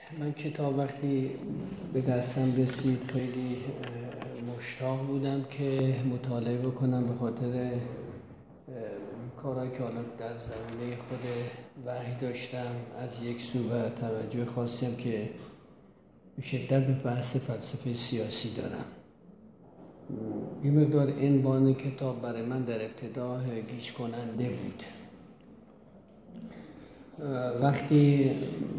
من کتاب وقتی به دستم رسید خیلی مشتاق بودم که مطالعه بکنم، به خاطر کارهایی که حالا در زمینه خود وحی داشتم. از یک سو و توجه خاصی هم که به شدت به بحث فلسفه سیاسی دارم. یه مقدار عنوان کتاب برای من در ابتدا گیج کننده بود. وقتی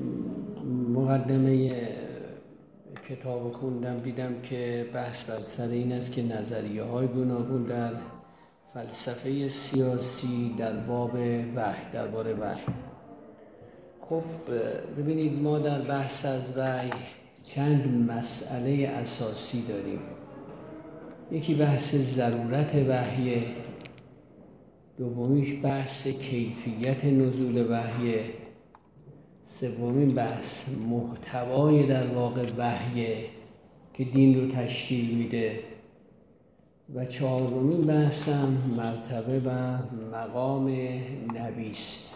مقدمه کتاب خوندم دیدم که بحث بر سر این است که نظریه‌های گوناگون در فلسفه سیاسی در باب وحی، درباره وحی. خب ببینید، ما در بحث از وحی چند مسئله اساسی داریم. یکی بحث ضرورت وحی، دومیش بحث کیفیت نزول وحی، سومین بحث محتوای در واقع وحی که دین رو تشکیل میده و چهارمین بحث هم مرتبه و مقام نبی است.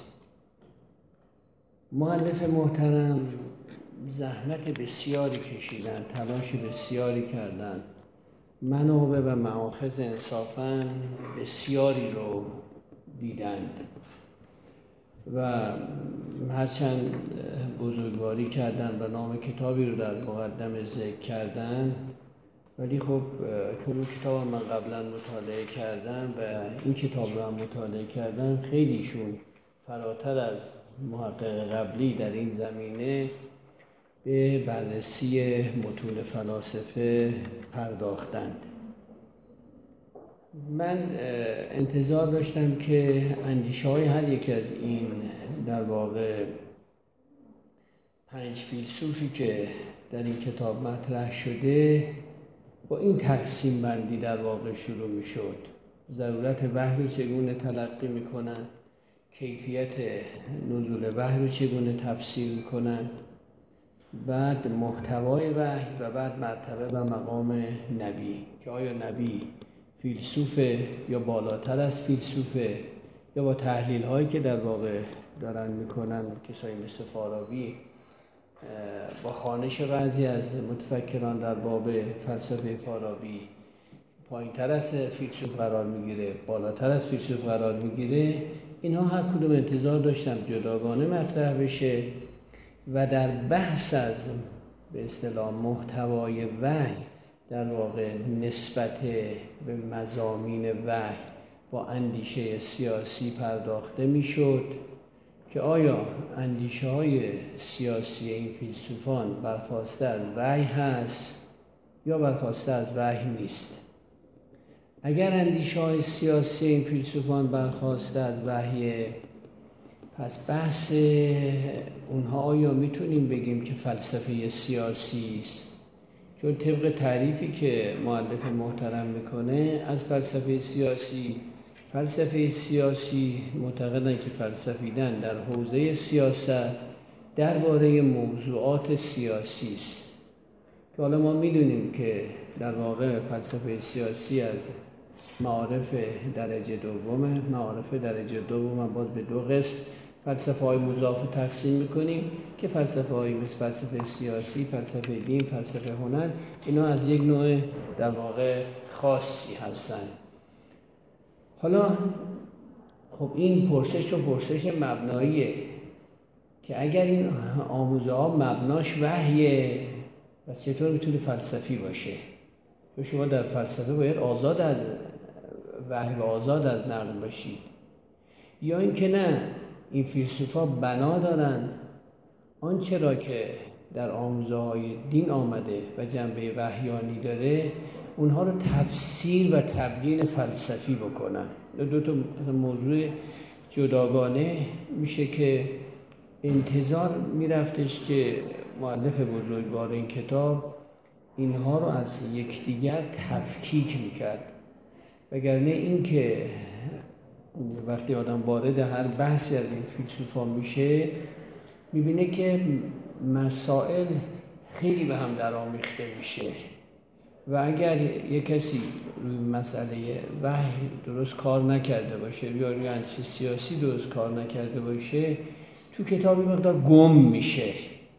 مؤلف محترم زحمت بسیاری کشیدن، تلاش بسیاری کردن، منابع و مآخذ انصافاً بسیاری رو دیدند و هرچند بزرگواری کردن و نام کتابی رو در مقدمه ذکر کردن، ولی خب چون کتاب من قبلا مطالعه کردم و این کتاب رو هم مطالعه کردم، خیلیشون فراتر از محقق قبلی در این زمینه به بررسی متون فلاسفه پرداختند. من انتظار داشتم که اندیشه‌های هر یک از این در واقع 5 فیلسوفی که در این کتاب مطرح شده با این تقسیم بندی در واقع شروع می شد. ضرورت وحی رو چگونه تلقی می کنند، کیفیت نزول وحی رو چگونه تفسیر می کنند، بعد محتوای وحی و بعد مرتبه و مقام نبی، که آیا نبی فیلسوفه یا بالاتر از فیلسوفه، یا با تحلیل هایی که در واقع دارن میکنن کسایی مثل فارابی با خوانش بعضی از متفکران در باب فلسفه فارابی پایین تر از فیلسوف قرار میگیره، بالاتر از فیلسوف قرار میگیره. اینها هر کدوم انتظار داشتم جداگانه مطرح بشه و در بحث از به اصطلاح محتوای وحی در واقع نسبت به مضامین وحی با اندیشه سیاسی پرداخته میشد که آیا اندیشه های سیاسی این فیلسوفان برخواسته از وحی هست یا برخواسته از وحی نیست. اگر اندیشه های سیاسی این فیلسوفان برخواسته از وحی، پس بحث اونها آیا میتونیم بگیم که فلسفه سیاسی است؟ چون طبق تعریفی که مؤلف محترم میکنه از فلسفه سیاسی معتقدن که فلسفیدن در حوزه سیاست درباره موضوعات سیاسی است، که حالا ما میدونیم که در واقع فلسفه سیاسی از معارف درجه دومه. معارف درجه دوم باز به دو قسم فلسفه های مضاف تقسیم میکنیم که فلسفه های مثل فلسفه سیاسی، فلسفه دین، فلسفه هنر، اینا از یک نوع در واقع خاصی هستن. حالا خب این پرسش مبناییه که اگر این آموزه ها مبناش وحیه، پس چطور میتونه فلسفی باشه؟ چون شما در فلسفه باید آزاد از وحی و آزاد از نقل باشید. یا اینکه نه، این فیلسوفا بنا دارن آنچه را که در آموزه های دین آمده و جنبه وحیانی داره اونها رو تفسیر و تبیین فلسفی بکنن. دو تا موضوع جداگانه میشه که انتظار میرفتش که مؤلف بزرگوار این کتاب اینها رو از یکدیگر تفکیک میکرد، وگرنه این که وقتی آدم وارد هر بحثی از این فیلسوفا میشه میبینه که مسائل خیلی به هم درآمیخته میشه و اگر یک کسی روی مسئله وحی درست کار نکرده باشه یا روی اندیشه سیاسی درست کار نکرده باشه، تو کتابی مقدار گم میشه.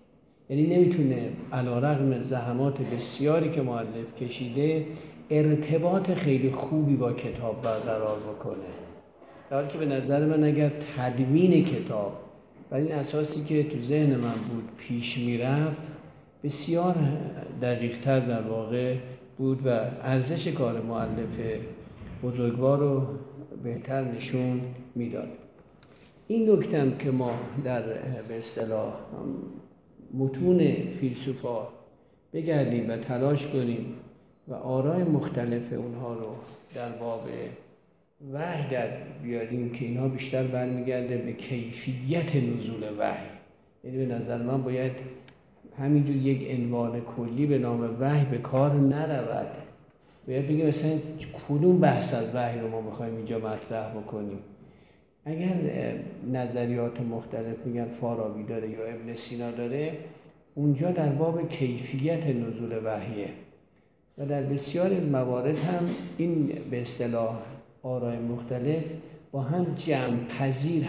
یعنی نمیتونه علیرغم زحمات بسیاری که مؤلف کشیده ارتباط خیلی خوبی با کتاب برقرار بکنه، در حالی که به نظر من اگر تدوین کتاب بر این اساسی که تو ذهن من بود پیش میرفت بسیار دقیق‌تر در واقع بود و ارزش کار مؤلف بزرگوار رو بهتر نشون میداد. این نکتم که ما در به اصطلاح متون فیلسوفا بگردیم و تلاش کنیم و آرای مختلف اونها رو در باب وحی در بیاریم که اینها بیشتر برمیگرده به کیفیت نزول وحی. یعنی به نظر من باید همینجور یک عنوان کلی به نام وحی به کار نرود، باید بگیم مثلا کدوم بحث از وحی رو ما میخوایم اینجا مطرح بکنیم. اگر نظریات مختلف میگن فارابی داره یا ابن سینا داره، اونجا در باب کیفیت نزول وحیه و در بسیاری از موارد هم این به اصطلاح آرای مختلف با هم جمع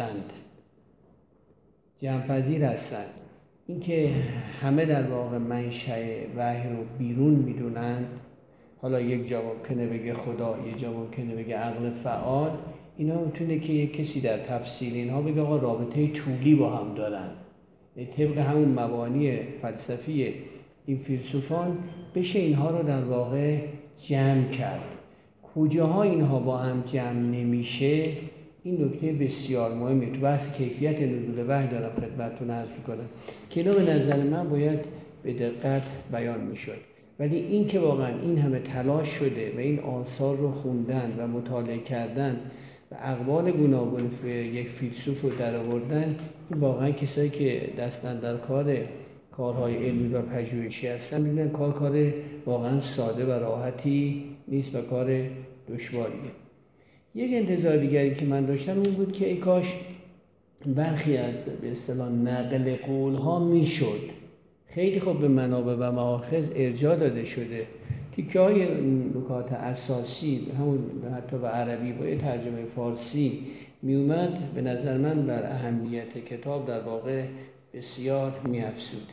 پذیر هستند. اینکه همه در واقع منشأ وحی رو بیرون میدونن، حالا یک جا ممکنه بگه خدا، یک جا ممکنه بگه عقل فعال، اینا میتونه که یک کسی در تفسیر اینها بگه آقا رابطه طولی با هم دارن، طبق همون مبانی فلسفی این فیلسوفان بشه اینها رو در واقع جمع کرد. کجاها اینها با هم جمع نمیشه، این نکته بسیار مهمه. تو بحث کیفیت نزول وحی دارم خدمتتون عرض می‌کنم که اینا به نظر من باید به دقت بیان میشد. ولی این که واقعا این همه تلاش شده و این آثار رو خوندن و مطالعه کردن و اقوال گوناگون یک فیلسوف رو در آوردن، این واقعا کسایی که دستن در کارهای علمی و پژوهشی هستن می‌بینن کار واقعا ساده و راحتی نیست و کار دشواریه. یک انتظار دیگری که من داشتم این بود که ای کاش برخی از به اصطلاح نقل قول‌ها میشد خیلی خوب به منابع و مآخذ ارجاع داده شده، تیکه‌های نکات اساسی همون حتی به عربی با یه ترجمه فارسی میومد، به نظر من بر اهمیت کتاب در واقع بسیار می‌افزود.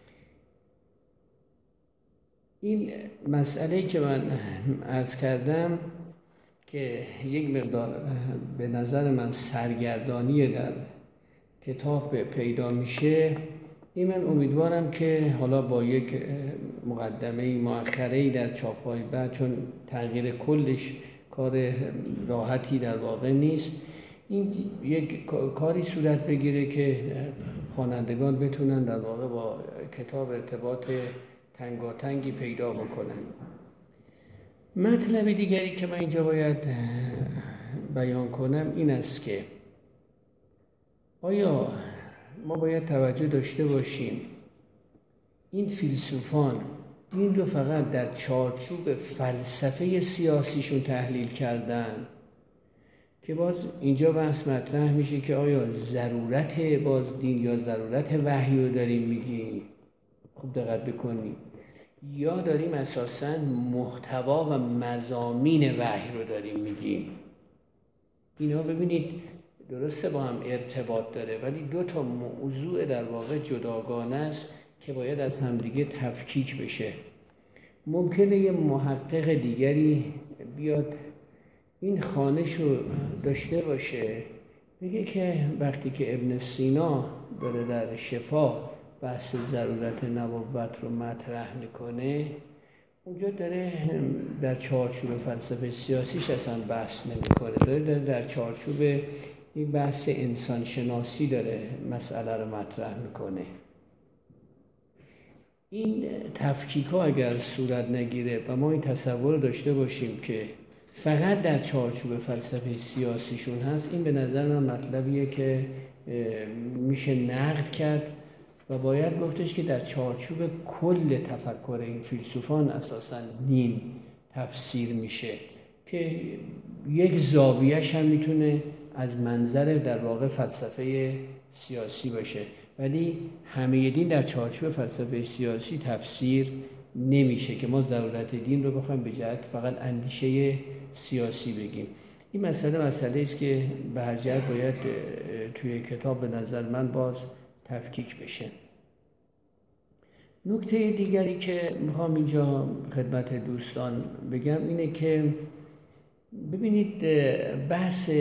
این مسئله‌ای که من عرض کردم که یک مقدار به نظر من سرگردانی در کتاب پیدا میشه، این من امیدوارم که حالا با یک مقدمه مؤخره‌ای در چاپ‌های بعد، چون تغییر کلش کار راحتی در واقع نیست، این یک کاری صورت بگیره که خوانندگان بتونن در واقع با کتاب ارتباط تنگاتنگی پیدا بکنن. مطلب دیگری که من اینجا باید بیان کنم این است که آیا ما باید توجه داشته باشیم این فیلسوفان دین رو فقط در چارچوب فلسفه سیاسیشون تحلیل کردن، که باز اینجا بحث مطرح میشه که آیا ضرورت باز دین یا ضرورت وحی رو داریم میگیم، خوب دقت بکنیم، یا داریم اساساً محتوا و مضامین وحی رو داریم میگیم. اینا ببینید درسته با هم ارتباط داره، ولی دو تا موضوع در واقع جداگانه است که باید از همدیگه تفکیک بشه. ممکنه یه محقق دیگری بیاد این خوانش رو داشته باشه، میگه که وقتی که ابن سینا داره در شفا بحث ضرورت نبوت رو مطرح میکنه، اونجا داره در چارچوب فلسفه سیاسیش اصلا بحث نمیکنه، داره در چارچوب این بحث انسان شناسی داره مسئله رو مطرح میکنه. این تفکیک ها اگر صورت نگیره و ما این تصور داشته باشیم که فقط در چارچوب فلسفه سیاسیشون هست، این به نظر من مطلبیه که میشه نقد کرد و باید گفتش که در چارچوب کل تفکر این فیلسوفان اساساً دین تفسیر میشه، که یک زاویه‌اش هم میتونه از منظر در واقع فلسفه سیاسی باشه، ولی همه دین در چارچوب فلسفه سیاسی تفسیر نمیشه که ما ضرورت دین رو بخوایم به جهت فقط اندیشه سیاسی بگیم. این مسئله است که به هر جهت باید توی کتاب به نظر من باز تفکیک بشه. نکته دیگری که میخوام اینجا خدمت دوستان بگم اینه که ببینید بحث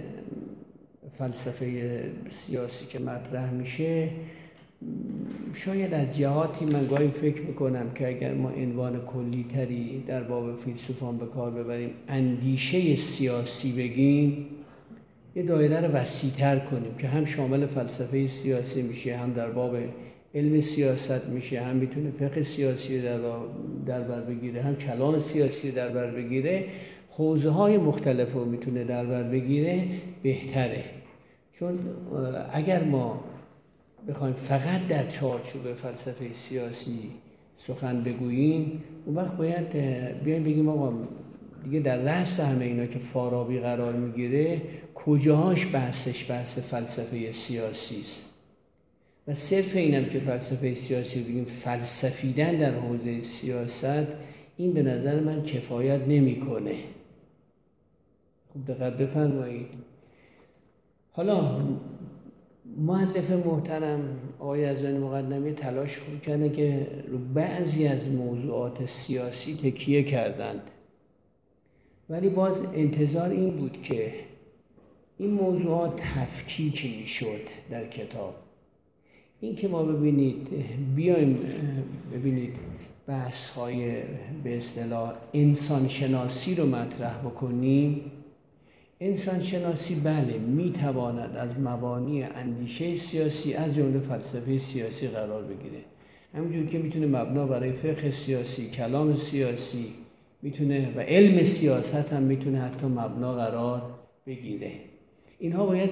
فلسفه سیاسی که مطرح میشه، شاید از جهاتی من گاهی فکر میکنم که اگر ما عنوان کلی تری در باب فیلسوفان به کار ببریم، اندیشه سیاسی بگیم، یه دایره رو وسیع‌تر کنیم که هم شامل فلسفه سیاسی میشه، هم در باب علم سیاست میشه، هم میتونه فقه سیاسی در بر بگیره، هم کلام سیاسی در بر بگیره، حوزه‌های مختلف رو میتونه در بر بگیره، بهتره. چون اگر ما بخوایم فقط در چارچوب فلسفه سیاسی سخن بگوییم، اون وقت باید بیایم بگیم آقا دیگه در رأس همه اینا که فارابی قرار میگیره، کجاهاش بحث فلسفه سیاسی است. و صرف اینم که فلسفه سیاسی بگیم فلسفیدن در حوزه سیاست، این به نظر من کفایت نمیکنه. خوب دقت بفرمایید. حالا مؤلف محترم آقای یزدانی مقدمی تلاش خوب کردن که رو بعضی از موضوعات سیاسی تکیه کردند، ولی باز انتظار این بود که این موضوعات تفکیک میشد در کتاب. این که ما بیایم ببینید بحث‌های به اصطلاح انسان شناسی رو مطرح بکنیم. انسان شناسی بله میتواند از مبانی اندیشه سیاسی از جمله فلسفه سیاسی قرار بگیره، همونجور که میتونه مبنا برای فقه سیاسی، کلام سیاسی میتونه و علم سیاست هم میتونه حتی مبنا قرار بگیره. اینها باید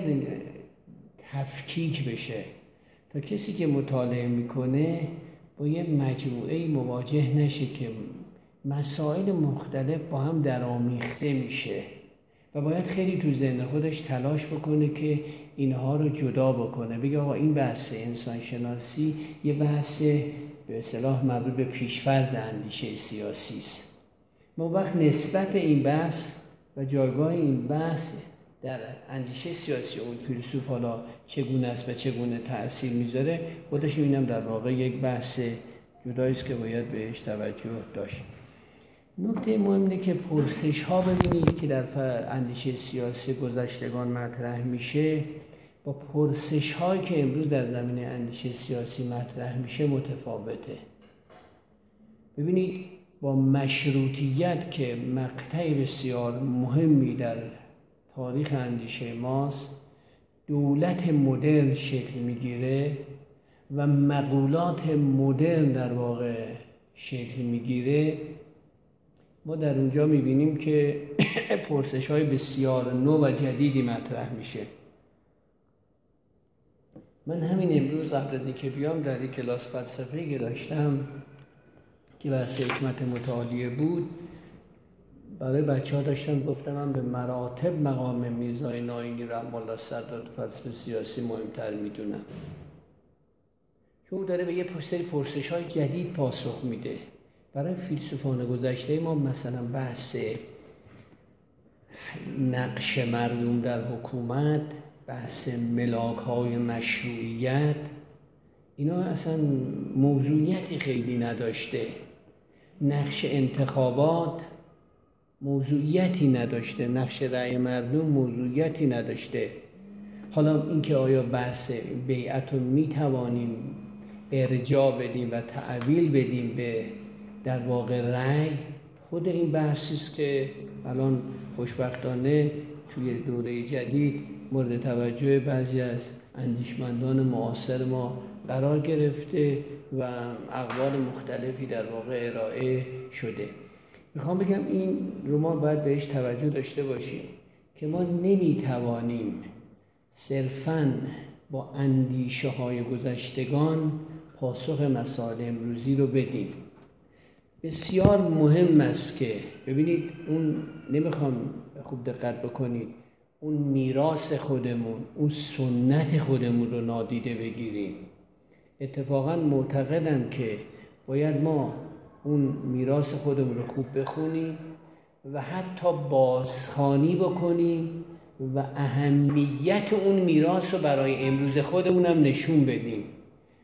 تفکیک بشه تا کسی که مطالعه میکنه با یه مجموعه مواجه نشه که مسائل مختلف با هم درآمیخته میشه و باید خیلی تو ذهن خودش تلاش بکنه که اینها رو جدا بکنه، بگه آقا این بحث انسان شناسی یه بحث به اصطلاح مربوط به پیشفرض اندیشه سیاسی است. ما وقت نسبت این بحث و جایگاه این بحث در اندیشه سیاسی اون فیلسوف حالا چگونه است و چگونه تأثیر میذاره، خودش اینم در واقع یک بحث جدایی است که باید بهش توجه داشت. نکته مهم اینه که پرسش ها ببینید که در اندیشه سیاسی گذشتگان مطرح میشه با پرسش هایی که امروز در زمینه اندیشه سیاسی مطرح میشه متفاوته. ببینید با مشروطیت که مقطع بسیار مهمی در تاریخ اندیشه ماست، دولت مدرن شکل میگیره و مقولات مدرن در واقع شکل میگیره، ما در اونجا میبینیم که پرسش های بسیار نو و جدیدی مطرح میشه. من همین امروز قبل از اینکه بیام در یک کلاس فلسفه‌ای که داشتم که بحث حکمت متعالیه بود، برای بچه ها داشتم گفتم من به مراتب مقام میرزای ناینی رحمه الله سردار فلسفه سیاسی مهمتر میدونم، چون داره به یه سری پرسش های جدید پاسخ میده. برای فیلسوفان گذشته ما مثلا بحث نقش مردم در حکومت، بحث ملاک‌های مشروعیت، اینا اصلا موضوعیتی خیلی نداشته. نقش انتخابات موضوعیتی نداشته، نقش رأی مردم موضوعیتی نداشته. حالا اینکه آیا بحث بیعت رو میتوانیم ارجاع بدیم و تعویل بدیم به در واقع رأی، خود این بحثی است که الان خوشبختانه توی دوره جدید مورد توجه بعضی از اندیشمندان معاصر ما قرار گرفته و اقوال مختلفی در واقع ارائه شده. میخوام بگم این رو ما باید بهش توجه داشته باشیم که ما نمیتوانیم صرفاً با اندیشه های گذشتگان پاسخ مسائل امروزی رو بدیم. بسیار مهم است که ببینید اون، نمیخوام خوب دقت بکنید، اون میراث خودمون، اون سنت خودمون رو نادیده بگیریم. اتفاقاً معتقدم که باید ما اون میراث خودمون رو خوب بخونیم و حتی بازخوانی بکنیم و اهمیت اون میراث رو برای امروز خودمون هم نشون بدیم.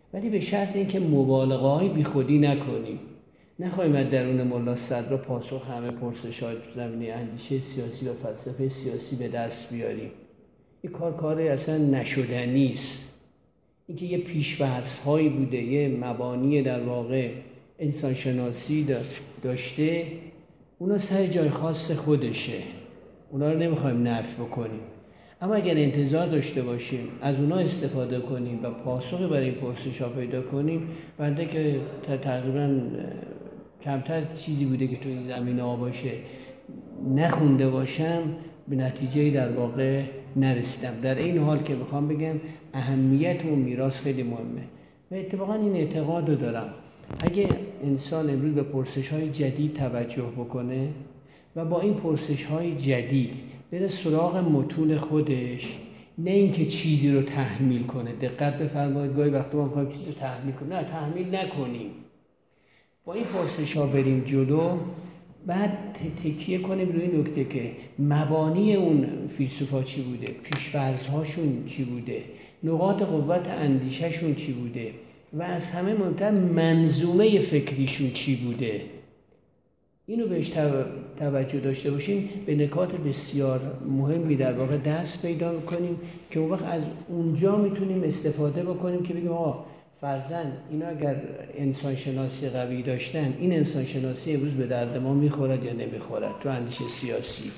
ولی به شرط اینکه مبالغه‌های بیخودی نکنیم. نخواهیم از درون ملا صدرا پاسخ همه پرسش‌های زمینه اندیشه سیاسی و فلسفه سیاسی به دست بیاریم. این کار اصلا نشدنی است. اینکه یه پیش‌فرض‌هایی بوده، یه مبانی در واقع انسانشناسی داشته، اونا سر جای خاص خودشه، اونا رو نمیخوایم نفی بکنیم. اما اگر انتظار داشته باشیم از اونا استفاده کنیم و پاسخی برای این پرسش‌ها پیدا کنیم، بنده که تقریباً کمتر چیزی بوده که تو این زمینه‌ها باشه نخونده باشم، به نتیجه‌ای در واقع نرسیدم. در این حال که میخوام بگم اهمیت و میراث خیلی مهمه و اتفاقاً این اعتقاد رو دارم اگه انسان امروز به پرسش‌های جدید توجه بکنه و با این پرسش‌های جدید بره سراغ متون خودش، نه اینکه چیزی رو تحمیل کنه. دقت بفرمایید، گاهی وقتا ما می‌خوایم چیزی رو تحمیل کنیم. نه، تحمیل نکنیم. با این پرسش‌ها بریم جلو، بعد تکیه کنیم روی این نکته که مبانی اون فیلسوفا چی بوده، پیش‌فرض‌هاشون چی بوده، نقاط قوت اندیشه‌شون چی بوده و از همه مهمتر منظومه فکریشون چی بوده. اینو بهش توجه داشته باشیم، به نکات بسیار مهمی در واقع دست پیدا می‌کنیم که اون وقت از اونجا میتونیم استفاده بکنیم که بگیم آقا فرضاً اینا اگر انسان شناسی قوی داشتن، این انسان شناسی امروز به درد ما میخورد یا نمیخورد تو اندیشه سیاسی،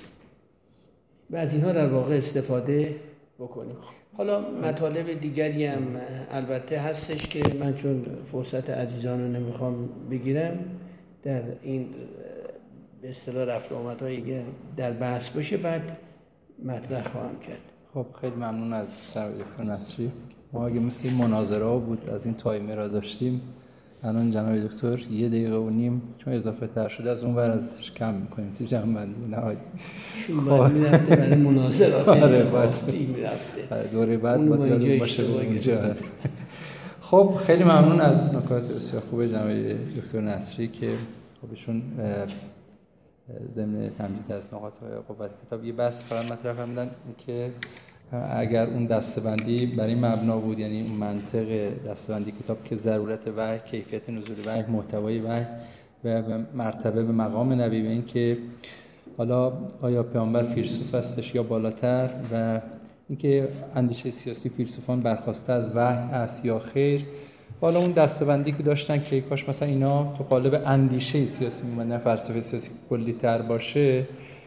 و از اینها در واقع استفاده بکنیم. حالا مطالب دیگری هم البته هستش که من چون فرصت عزیزان رو نمیخوام بگیرم، در این به اصطلاح رفت و آمدهایی که در بحث باشه بعد مطرح خواهم کرد. خب خیلی ممنون از جناب دکتر نصری. ما اگه مثل این مناظره ها بود از این تایمر را داشتیم، الان جناب دکتر 1 دقیقه و نیم چون اضافه تر شده از اون ور ازش کم میکنیم تو جمع‌بندی نهایی. شون بعد میرفته برای مناظرات. آره باید میرفته دوره بعد باید باشه اونجا. خب خیلی ممنون از نکات بسیار خوب جناب دکتر نصری که خودشون ضمن تمجید از نقاط قوت کتاب یه بحث فقط مطرح فرمودن که اگر اون دسته‌بندی برای مبنا بود، یعنی اون منطق دسته‌بندی کتاب که ضرورت وحی، کیفیت نزول وحی، محتوای وحی و مرتبه به مقام نبی، به این که حالا آیا پیامبر فیلسوف هستش یا بالاتر، و اینکه اندیشه سیاسی فیلسوفان برخواسته از وحی است یا خیر. حالا اون دسته‌بندی که داشتن که کاش مثلا اینا تو قالب اندیشه سیاسی میمونه، فلسفه سیاسی کلی تر باشه،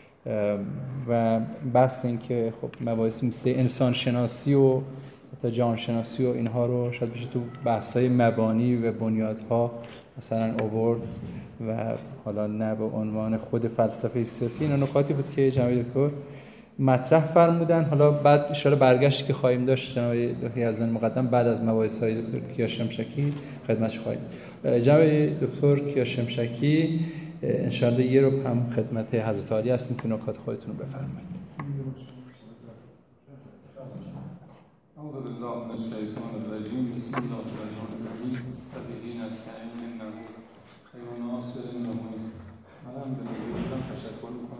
و بحث این که خب مباحث مثل انسان شناسی و حتی جهان شناسی و اینها رو شاید بشه تو بحث‌های مبانی و بنیادها مثلا آورد و حالا نه به عنوان خود فلسفه سیاسی. اینا نکاتی بود که جناب دکتر مطرح فرمودن. حالا بعد ان شاءالله برگشتی که خواهیم داشت جناب دکتر یزدانی مقدم بعد از مباحث‌های دکتر کیان شمشکی خدمتش خواهیم. جناب دکتر کیان شمشکی ان شاءالله یه رو هم خدمت حضرت عالی هستیم که نکات خودتون رو بفرمایید. اعوذ بالله من الشیطان الرجیم. بسم الله الرحمن الرحیم. تبیین نستعین انه خیر ناصر و معین. منم به نظرم تشکر